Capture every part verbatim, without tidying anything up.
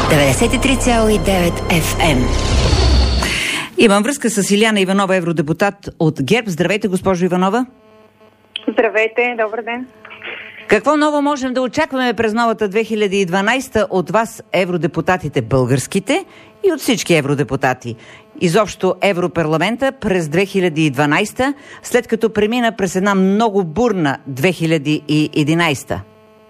деветдесет и три цяло и девет еф ем. Имам връзка с Илияна Иванова, евродепутат от ГЕРБ. Здравейте, госпожо Иванова. Здравейте, добър ден. Какво ново можем да очакваме през новата две хиляди и дванадесета от вас, евродепутатите българските и от всички евродепутати? Изобщо Европарламента през две хиляди и дванадесета, след като премина през една много бурна две хиляди и единадесета.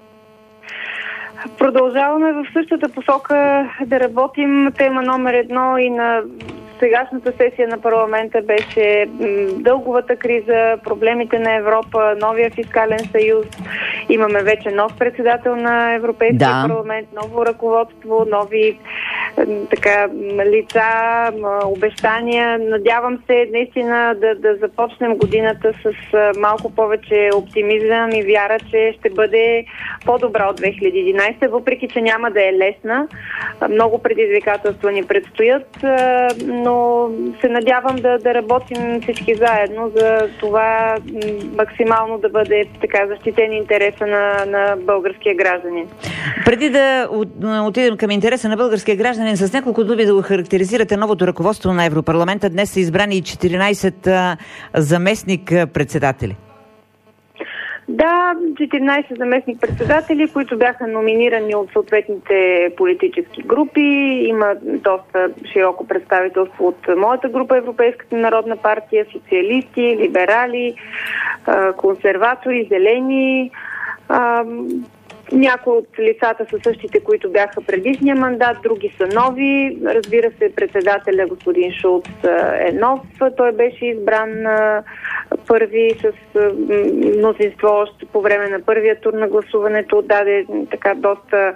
Продължаваме в същата посока да работим. Тема номер едно и на сегашната сесия на парламента беше дълговата криза, проблемите на Европа, новия фискален съюз. Имаме вече нов председател на Европейския да. парламент, ново ръководство, нови така, лица, обещания. Надявам се наистина да, да започнем годината с малко повече оптимизъм и вяра, че ще бъде по-добра от две хиляди и единадесета, въпреки че няма да е лесна. Много предизвикателства ни предстоят, но се надявам да, да работим всички заедно за това максимално да бъде така защитен интереса на, на българския гражданин. Преди да отидем към интереса на българския гражданин, с няколко думи да го характеризирате новото ръководство на Европарламента. Днес са избрани и четиринадесет заместник-председатели. Да, четиринадесет заместник-председатели, които бяха номинирани от съответните политически групи. Има доста широко представителство от моята група, Европейската народна партия, социалисти, либерали, консерватори, зелени. Някои от лицата са същите, които бяха предишния мандат, други са нови. Разбира се, председателя господин Шулц е нов. Той беше избран първи с мнозинство още по време на първия тур на гласуването. Даде така доста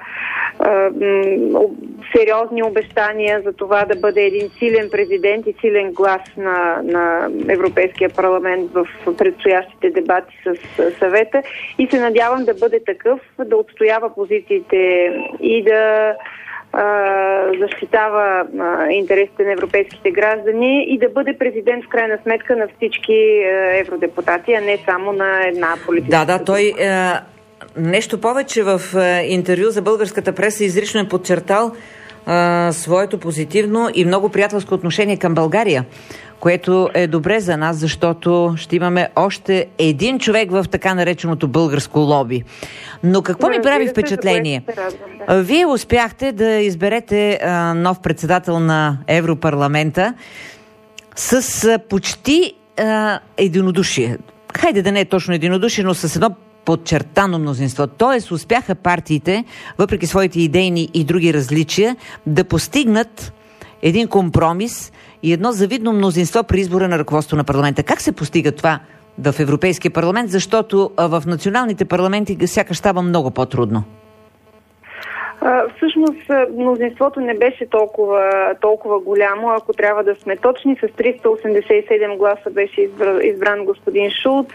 сериозни обещания за това да бъде един силен президент и силен глас на, на Европейския парламент в предстоящите дебати с съвета. И се надявам да бъде такъв, да отстоява позициите и да а, защитава а, интересите на европейските граждани и да бъде президент в крайна сметка на всички а, евродепутати, а не само на една политическа. Да, да, той е, нещо повече в е, интервю за българската преса изрично е подчертал е, своето позитивно и много приятелско отношение към България, което е добре за нас, защото ще имаме още един човек в така нареченото българско лоби. Но какво ми прави впечатление? Вие успяхте да изберете а, нов председател на Европарламента с а, почти а, единодушие. Хайде да не е точно единодушие, но с едно подчертано мнозинство. Тоест успяха партиите, въпреки своите идейни и други различия, да постигнат един компромис и едно завидно мнозинство при избора на ръководство на парламента. Как се постига това в Европейския парламент? Защото в националните парламенти сякаш става много по-трудно. Всъщност мнозинството не беше толкова, толкова голямо, ако трябва да сме точни. С триста осемдесет и седем гласа беше избран господин Шулц.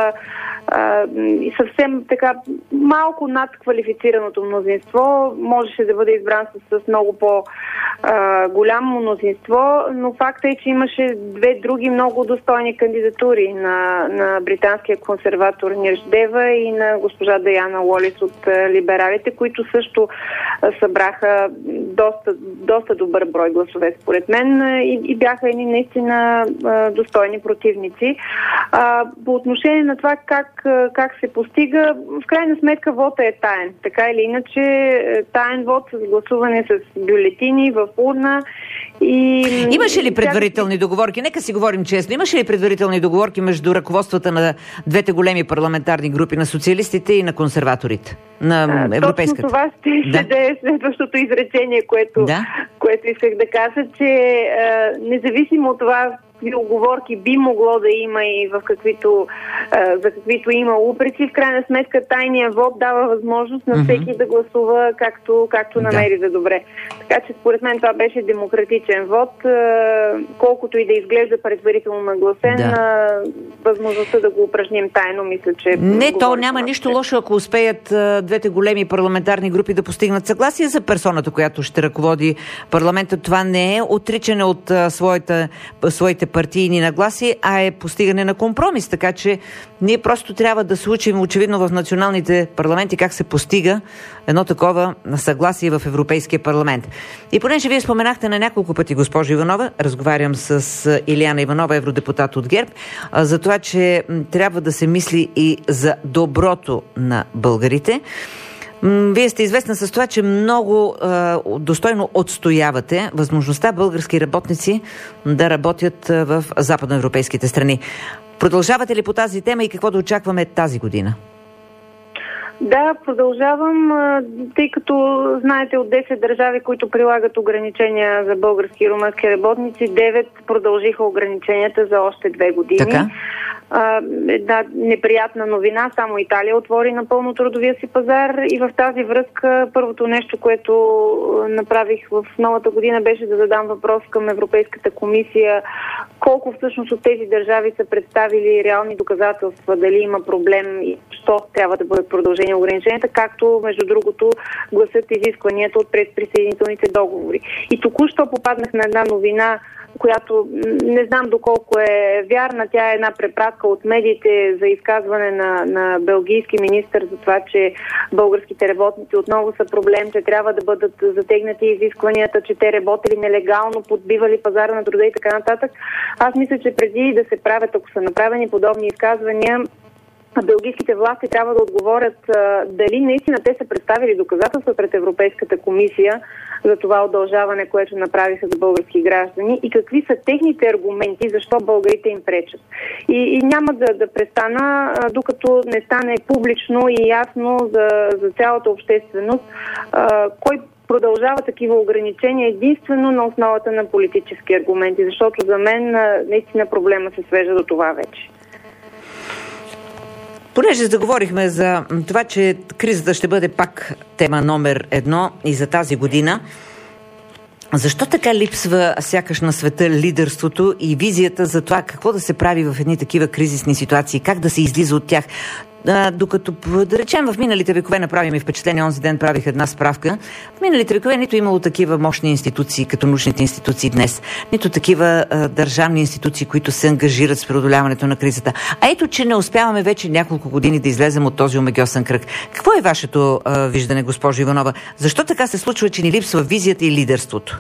И съвсем така малко над квалифицираното мнозинство можеше да бъде избран с, с много по-голямо мнозинство, но факта е, че имаше две други много достойни кандидатури на, на британския консерватор Нирш Дева и на госпожа Даяна Уолис от либералите, които също събраха доста, доста добър брой гласове според мен и, и бяха едни наистина достойни противници. По отношение на това как как се постига, в крайна сметка вота е таен. Така или иначе, таен вод с гласуване с бюлетини в урна. И... Имаше ли предварителни договорки? Нека си говорим честно. Имаше ли предварителни договорки между ръководствата на двете големи парламентарни групи, на социалистите и на консерваторите? На европейската? Точно това ще, да. ще да е следващото изречение, което, да? което исках да кажа, че а, независимо от това какви оговорки би могло да има и в каквито, а, за каквито има упреци, в крайна сметка тайният вод дава възможност на всеки mm-hmm. да гласува както, както намери да. за добре. Така че според мен това беше демократичен вод, а, колкото и да изглежда предварително нагласен, да. а, възможността да го упражним тайно, мисля, че... Не, то няма нищо лошо, ако успеят а, двете големи парламентарни групи да постигнат съгласие за персоната, която ще ръководи парламента. Това не е отричане от а, своята, своите партийни нагласи, а е постигане на компромис. Така че ние просто трябва да се учим очевидно в националните парламенти как се постига едно такова съгласие в Европейския парламент. И понеже вие споменахте на няколко пъти, госпожо Иванова, разговарям с Илияна Иванова, евродепутат от ГЕРБ, за това, че трябва да се мисли и за доброто на българите. Вие сте известна с това, че много е, достойно отстоявате възможността български работници да работят в западноевропейските страни. Продължавате ли по тази тема и какво да очакваме тази година? Да, продължавам, тъй като знаете от десет държави, които прилагат ограничения за български и румънски работници, девет продължиха ограниченията за още две години. Така? Една неприятна новина, само Италия отвори напълно трудовия си пазар и в тази връзка първото нещо, което направих в новата година, беше да задам въпрос към Европейската комисия колко всъщност от тези държави са представили реални доказателства, дали има проблем и що трябва да бъдат продължени ограниченията, както между другото гласят изискванията от предприсъединителните договори. И току-що попаднах на една новина, която не знам доколко е вярна. Тя е една препратка от медиите за изказване на, на белгийски министър за това, че българските работници отново са проблем, че трябва да бъдат затегнати изискванията, че те работели нелегално, подбивали пазара на труда и така нататък. Аз мисля, че преди да се правят, ако са направени подобни изказвания, белгийските власти трябва да отговорят а, дали наистина те са представили доказателства пред Европейската комисия за това удължаване, което направиха за български граждани и какви са техните аргументи, защо българите им пречат. И, и няма да, да престана, а, докато не стане публично и ясно за, за цялата общественост а, кой продължава такива ограничения единствено на основата на политически аргументи, защото за мен а, наистина проблема се свежда до това вече. Понеже заговорихме за това, че кризата ще бъде пак тема номер едно и за тази година, защо така липсва сякаш на света лидерството и визията за това какво да се прави в едни такива кризисни ситуации, как да се излиза от тях? А, докато, да речем, в миналите векове направи ми впечатление, онзи ден правих една справка, в миналите векове нито имало такива мощни институции, като научните институции днес, нито такива а, държавни институции, които се ангажират с преодоляването на кризата. А ето, че не успяваме вече няколко години да излезем от този омагьосан кръг. Какво е вашето а, виждане, госпожо Иванова? Защо така се случва, че ни липсва визията и лидерството?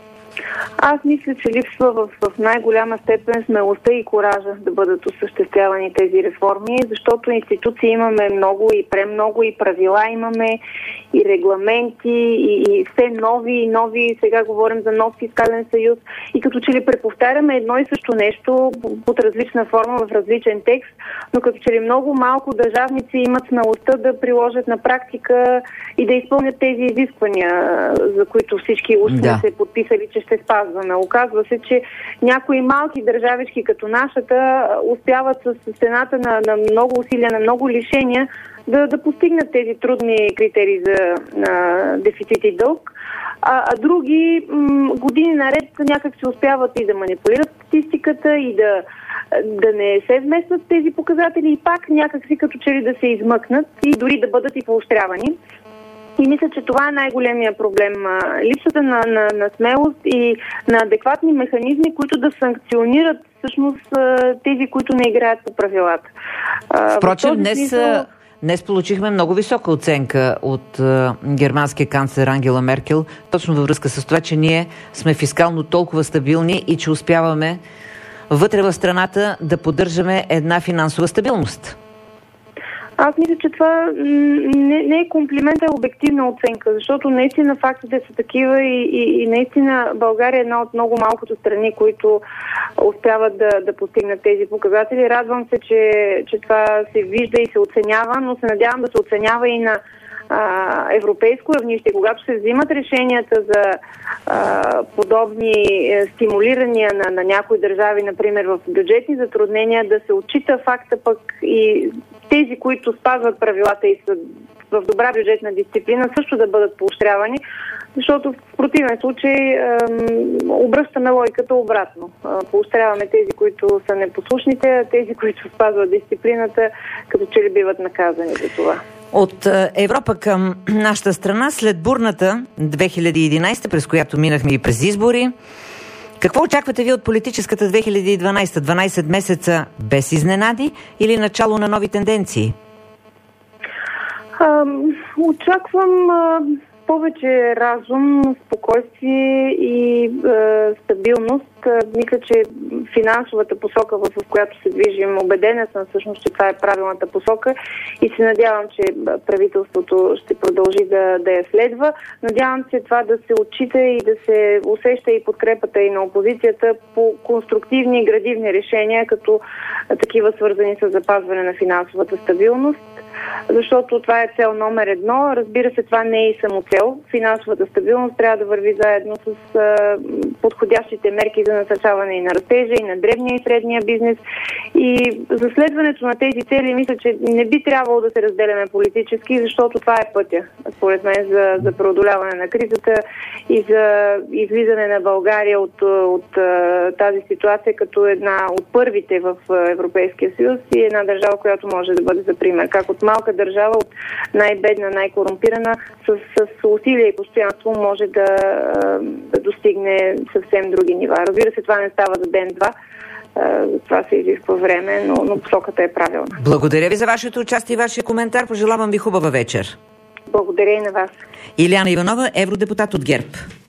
Аз мисля, че липсва в, в най-голяма степен смелостта и коража да бъдат осъществявани тези реформи, защото институции имаме много и премного, и правила имаме, и регламенти, и, и все нови и нови, сега говорим за нов фискален съюз, и като че ли преповтаряме едно и също нещо под различна форма, в различен текст, но като че ли много малко държавници имат смелостта да приложат на практика и да изпълнят тези изисквания, за които всички устно да. се подписали, че ще спазваме. Оказва се, че някои малки държавички като нашата успяват с цената на, на много усилия, на много лишения да, да постигнат тези трудни критерии за а, дефицит и дълг, а, а други м, години наред някак се успяват и да манипулират статистиката и да, да не се вместват тези показатели и пак някак си като че ли да се измъкнат и дори да бъдат и поощрявани. И мисля, че това е най-големия проблем. Липсата на, на, на смелост и на адекватни механизми, които да санкционират всъщност тези, които не играят по правилата. Впрочем, днес, смисъл... днес получихме много висока оценка от uh, германския канцлер Ангела Меркел, точно във връзка с това, че ние сме фискално толкова стабилни и че успяваме вътре в страната да поддържаме една финансова стабилност. Аз мисля, че това не, не е комплимент, а обективна оценка, защото наистина фактите са такива и, и, и наистина България е една от много малкото страни, които успяват да, да постигнат тези показатели. Радвам се, че, че това се вижда и се оценява, но се надявам да се оценява и на а, европейско равнище. Когато се взимат решенията за а, подобни стимулирания на, на някои държави, например в бюджетни затруднения, да се отчита факта пък и тези, които спазват правилата и са в добра бюджетна дисциплина, също да бъдат поощрявани, защото в противен случай е, обръщаме логиката обратно. Е, поощряваме тези, които са непослушните, а тези, които спазват дисциплината, като че ли биват наказани за това. От Европа към нашата страна, след бурната две хиляди и единадесета, през която минахме и през избори, Какво очаквате ви от политическата две хиляди и дванадесета? дванадесет месеца без изненади или начало на нови тенденции? А, очаквам а, повече разум, спокойствие и а, стабилност. А, мисля, че финансовата посока, в която се движим, убедена съм всъщност, че това е правилната посока и се надявам, че правителството ще продължи да, да я следва. Надявам се това да се отчита и да се усеща и подкрепата и на опозицията по конструктивни и градивни решения, като такива свързани с запазване на финансовата стабилност. Защото това е цел номер едно. Разбира се, това не е и самоцел. Финансовата стабилност трябва да върви заедно с а, подходящите мерки за насърчаване и на растежа, и на дребния и средния бизнес. И за следването на тези цели, мисля, че не би трябвало да се разделяме политически, защото това е пътя, според мен, за, за преодоляване на кризата и за излизане на България от, от, от тази ситуация като една от първите в Европейския съюз и една държава, която може да бъде за пример. Как от малка държава, от най-бедна, най-корумпирана, с, с усилие и постоянство може да, да достигне съвсем други нива. Разбира се, това не става за ден-два. Това се изисква време, но, но посоката е правилна. Благодаря ви за вашето участие и вашия коментар. Пожелавам ви хубава вечер. Благодаря и на вас. Илияна Иванова, евродепутат от ГЕРБ.